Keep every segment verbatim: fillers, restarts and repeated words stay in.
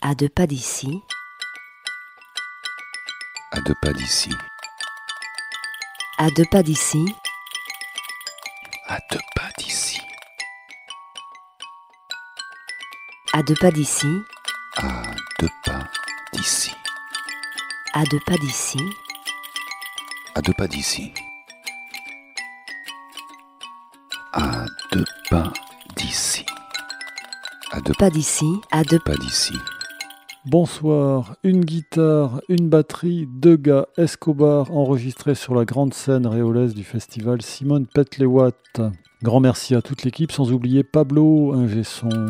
À deux pas d'ici. À deux pas d'ici. À deux pas d'ici. À deux pas d'ici. À deux pas d'ici. À deux pas d'ici. À deux pas d'ici. À deux pas d'ici. À deux pas d'ici. À deux Pas d'ici. À deux pas d'ici. Bonsoir, une guitare, une batterie, deux gars, Escobar, enregistrés sur la grande scène réolaise du festival Simone Pète-les-Watts. Grand merci à toute l'équipe, sans oublier Pablo, ingé son.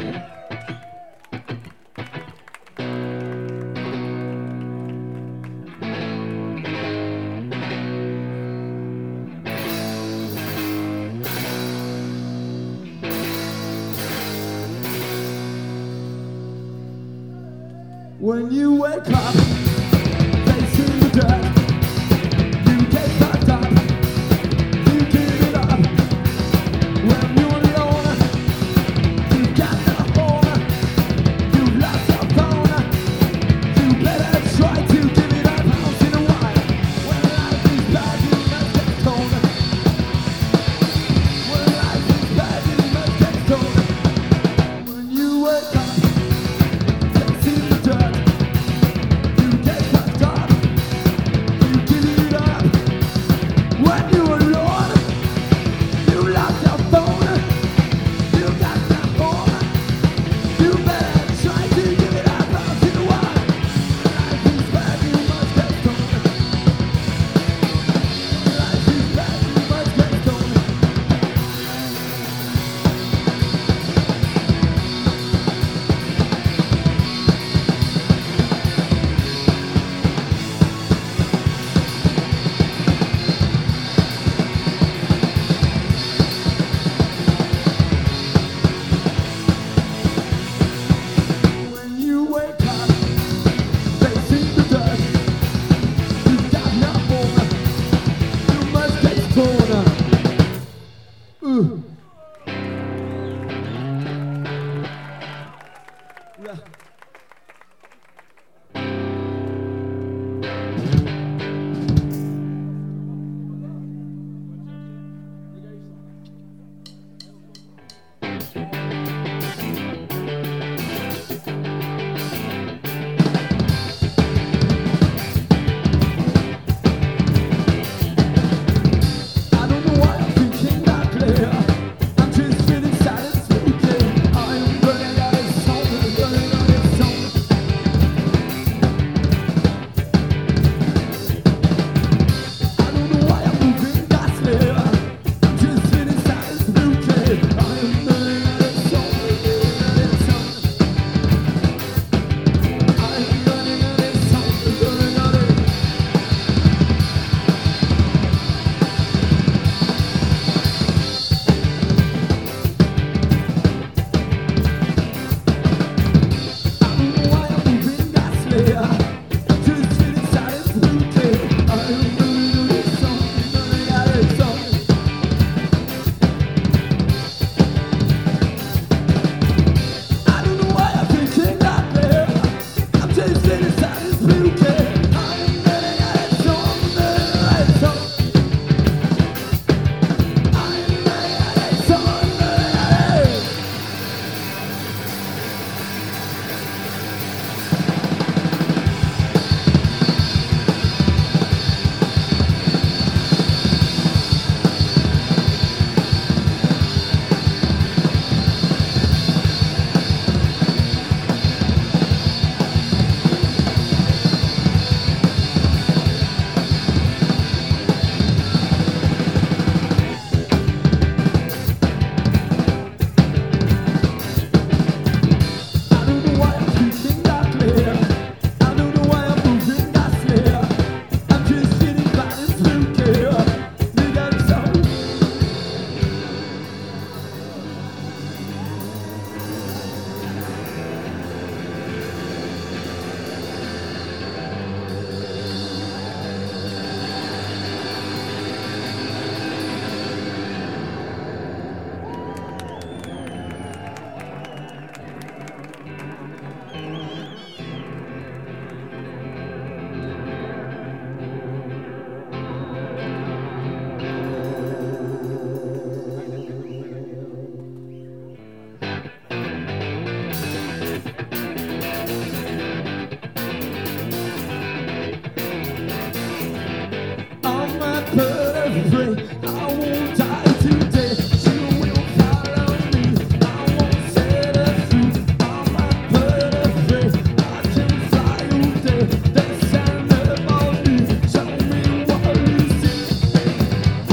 When you wake up, facing the dirt, you get fucked up, you give it up. When you're alone, you've got no home, you've lost your phone, you better try to give it up once in a while. When life is bad, you must get stoned. When life is bad, you must get stoned. When you wake up, facing the dirt, you get fucked up, you give it up. When you're alone, you lost your phone, you got no home, you better try to give it up once in a while. Life is bad, you must get stoned. Life is bad, you must get stoned. When you wake up, facing the dirt, you've got no home, you must get stoned. Ooh. Yeah. I don't know why I'm thinking that clear. I'm just feeling sad and spooky. I'm burning out of song, burning out of song. I don't know why I'm moving that clear. I'm just feeling sad and spooky. I'm burning out of song, burning out of song. I'm burning out of song, burning out of. I don't know why I'm moving that clear. I'm just feeling sad and spooky. I'm burning out of song, burning out of song. I don't know why I'm thinking that clear. I'm just feeling sad and spooky. I'm burning out of song, burning out of song. I'm burning out of song, burning out of. I don't know why I'm thinking that clear. I don't know why I'm moving that clear. I'm just feeling bad and spooky. You got some. I'm a bird of prey. I won't die today. She will follow me. I won't set her free. I'm a bird of prey. I can fly all day. They stand above me. Show me what you see.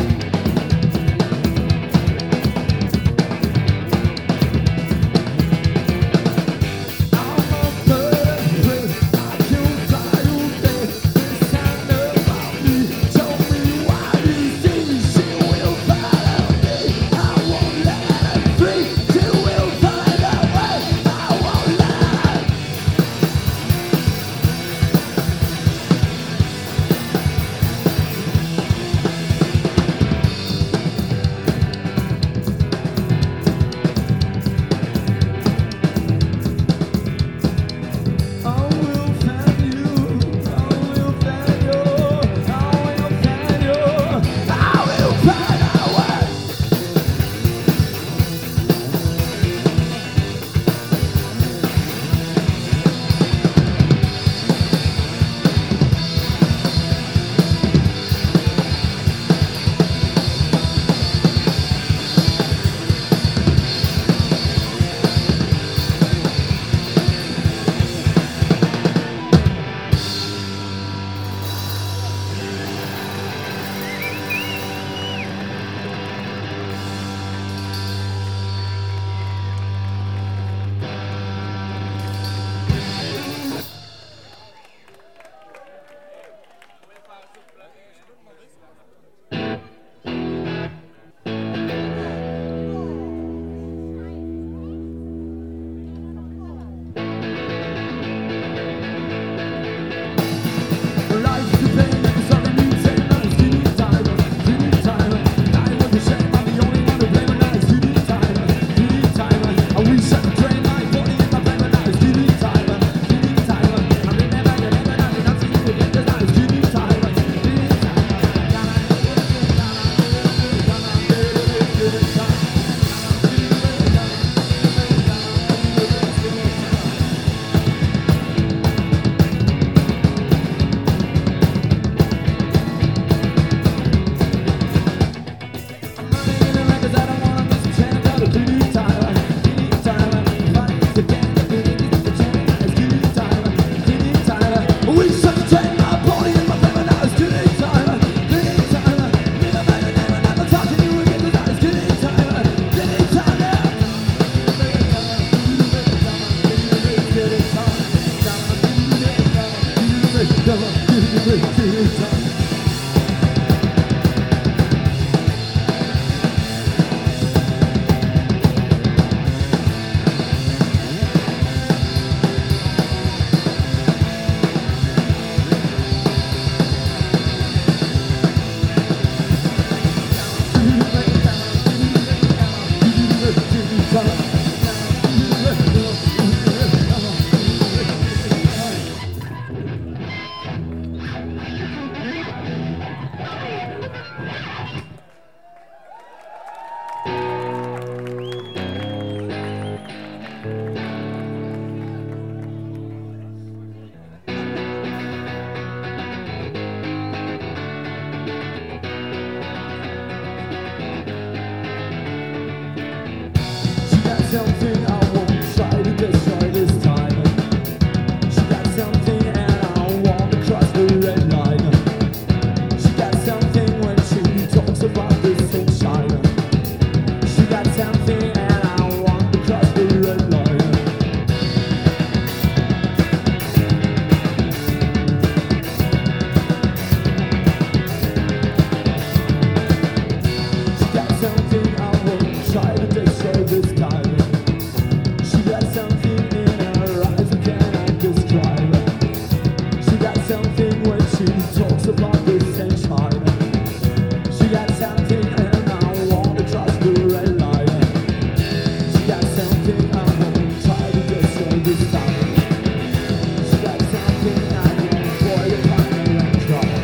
this time. She got something I want for your partner and trouble.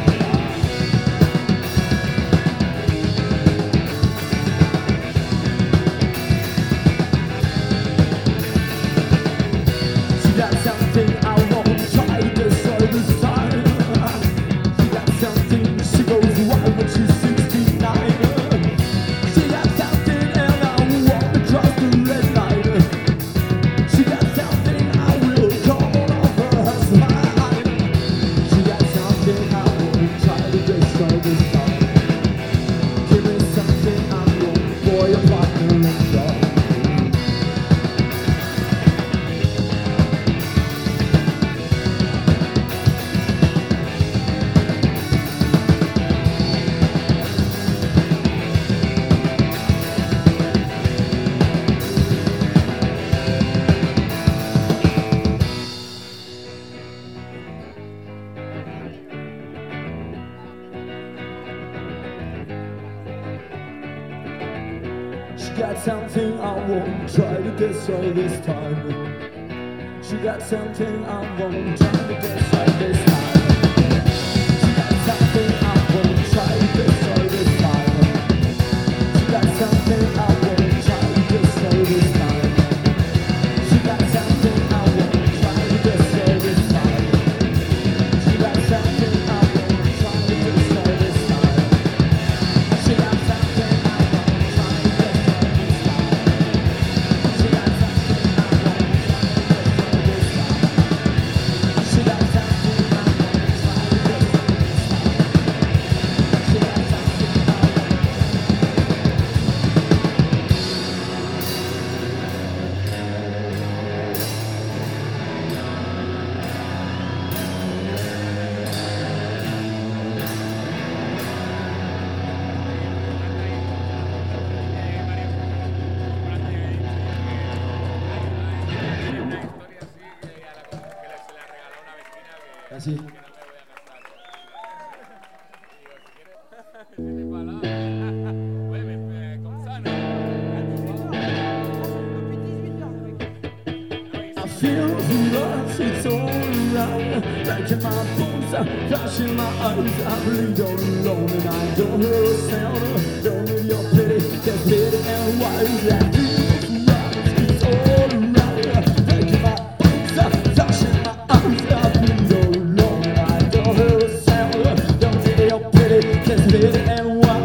She got something I won't try to destroy this time. She got something, she goes wild when she's sixty-nine. She got something and I walk across the red light. She got something I will come on over her spine. She got something I won't try to destroy this time. Give me something I want for your partner and love. She got something I won't try to destroy this time. She got something I won't try to destroy this time. She got something I won't try to destroy this time. She got something I won't try to destroy this time. She got something I won't try to destroy this time. She got something I won't try to destroy this time. She got something I won't try to destroy this time. She got something I won't try to destroy this time. She got something I won't try to destroy this time. She got something I won't. Así. I feel the rush, it's all around. Like in my bones, I'm flashing my eyes. I bleed all alone and I don't hear a sound. Don't need your pity, just pity and wise. I feel the rush, it's all around. Like in my bones, I'm flashing my eyes. I bleed all alone and I don't hear a sound. Don't need your pity, just pity and wise.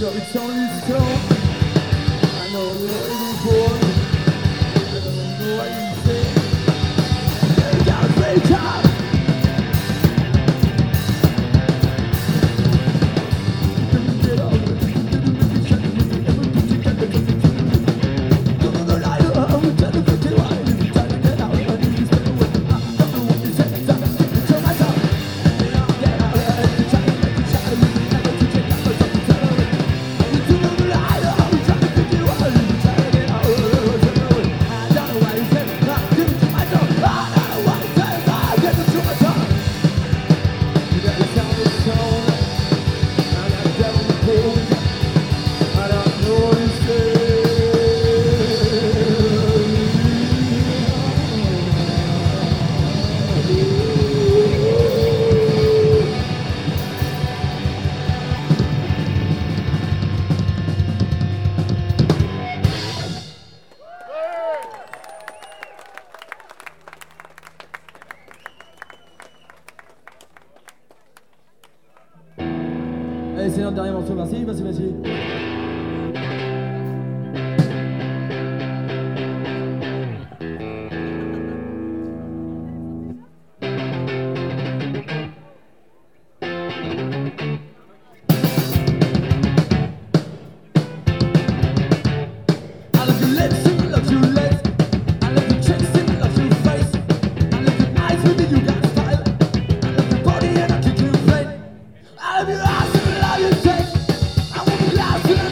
so it's only stone. I know you're even born. I don't know what you say. You gotta wake up. Get over it. Go to the light, I'm trying to fifty one. I'm trying to get out. I need to stay away. I don't know what you say. Stop it. Show myself. Get out. Try to make it shine. You never to take out. Something tell me. You to the light, I'm trying to fifty one. I'm trying to get out. I don't know why you say. I give it to myself. I don't know why you say. I give it to myself. You gotta tell me so. I'm not devil cold. I don't know what you say. Allez, c'est notre dernier morceau, merci, merci, merci. I love your lips, I love your legs. I love your chest, I love your face. I love your eyes, baby, you got style. I love your body and I kick your flame. I love your eyes and I love your taste. I want your glass and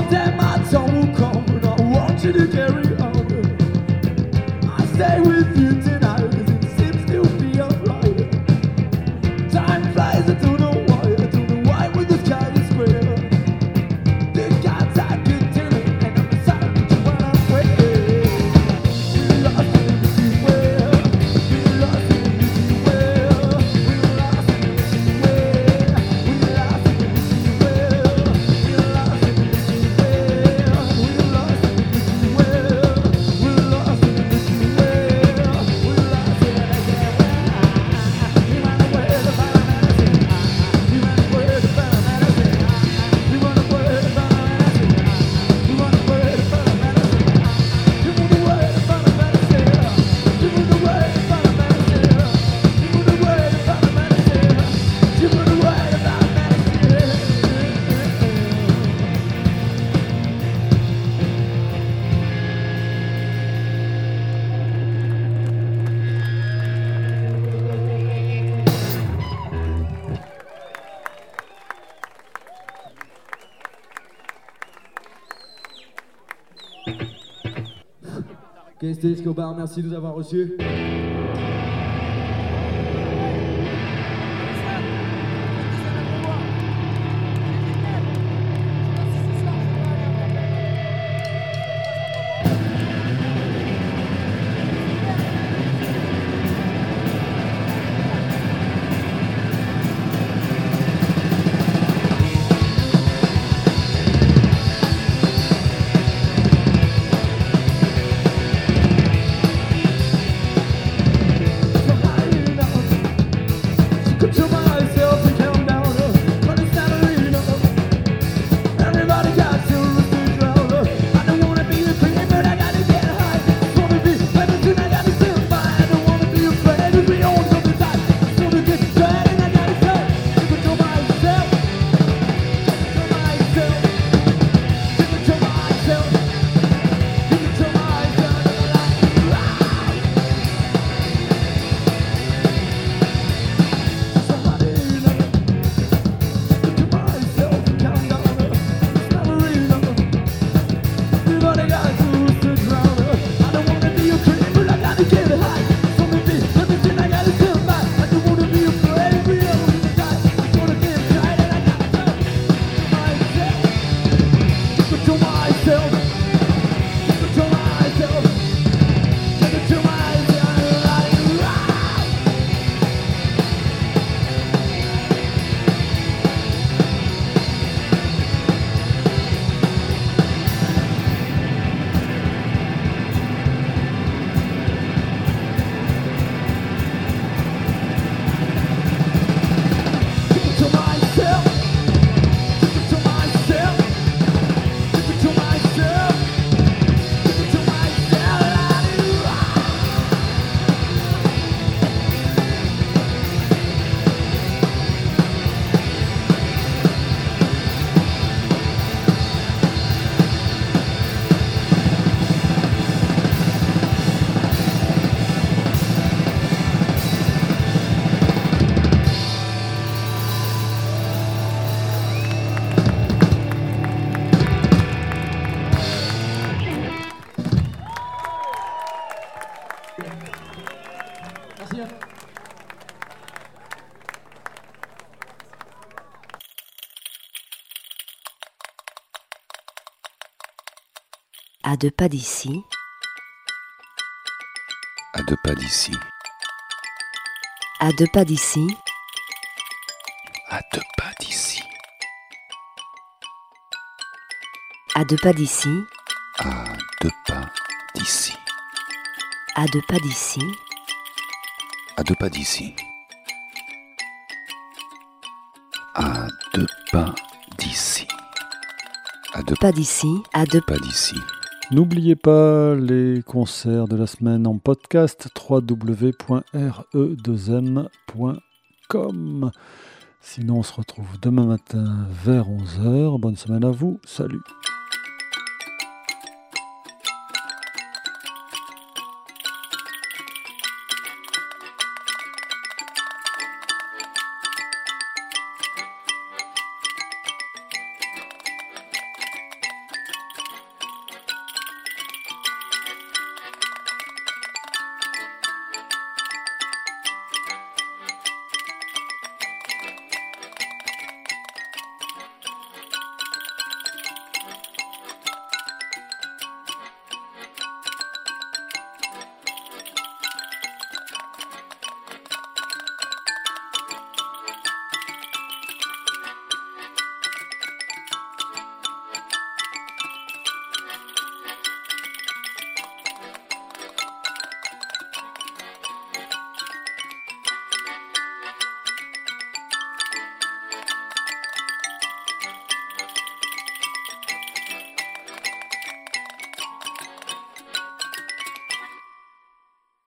one day my time will come and I want you to carry on. I stay with you tonight, 'cause it seems to be alright. Time flies into the wire, to the white with the sky is square. The gods are good to me, and I'm sorry that you run away. We're lost in the sea well. We're lost in the sea well. We're lost in the sea well. We're lost in the sea well. We're lost in the sea well. We're lost in the sea well. We're lost in the sea well. We're lost in the sea well. We run away to find a medicine. We run away to find a medicine. We run away to find a medicine. We run away to find a medicine. You run away to find a medicine. You run away to find a medicine. You run away to find a medicine. You run away to find a medicine. Ok, c'était Escobar, merci de nous avoir reçus. Control myself and count down, but it's not enough. Everybody got to lose drown. I don't wanna be a queen, but I gotta get high. Just wanna be everything, I gotta stand by. I don't wanna be afraid to be on the other side. Just wanna get straight and I gotta say, control myself, control myself, control myself, control myself. Somebody love me. Control myself and count down. It's never enough. Everybody got to lose the drown. I don't wanna be a queen, but I gotta get high. Just wanna be everything, I gotta stand by. I don't wanna be afraid to be on the side. Just wanna get straight and I gotta say, control myself, control myself, control myself, control myself. To myself, to myself, to myself, to Merci. hein. À deux pas d'ici, À deux pas d'ici. à deux pas d'ici, À deux pas d'ici. à deux pas d'ici, À deux pas d'ici. à deux pas d'ici, À deux pas d'ici. À deux pas d'ici. À deux pas d'ici, à deux pas d'ici. N'oubliez pas les concerts de la semaine en podcast w w w point r e deux m point com. Sinon, on se retrouve demain matin vers onze heures. Bonne semaine à vous. Salut.